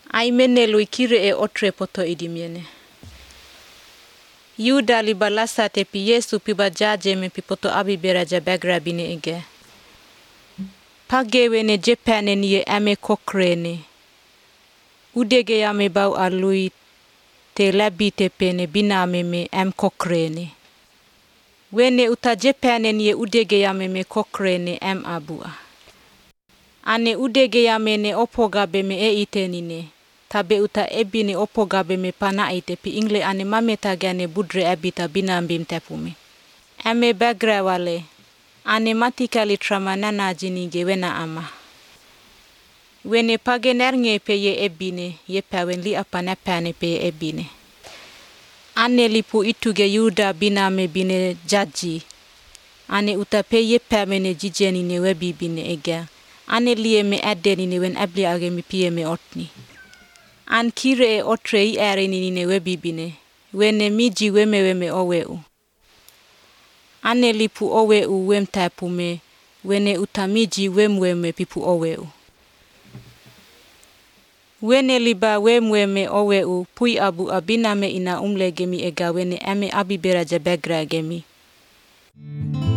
Aimene lui kire e otre poto idimiene. Yuda li balasa te pi Yesu pi bajaje me pi poto abibera jabegra bine ege. Pagewe ne jepane niye ame kokrene. Udege ya me bau a lui te labi te pene biname me am kokrene. Wene uta jepane niye udege ya me kokrene am abua. Ane udege ya me opogabe me e itenine. Tabe uta ebine opogabe me pana ite pi ingle ane mameta gane budre ebita binambim tepume. Ame bagra wale. Ane matikali tramanana jinige wena ama. Wene pagenernge pe ye ebine ye pawen li apane pane pe ye ebine. Ane lipu ituge Yuda biname bine jaji. Ane uta pe ye pamene jijenine webi bine ega. Ane liye me adenine wen abli age mi piye me otni. An kire e otre I erinine webi bine. Wene miji weme oweu. Ane lipu oweu wem tapume. Wene utamiji weme pipu oweu. Wene liba weme oweu pui abu abiname ina umlegemi ega wene ame abibera jabegra gemi.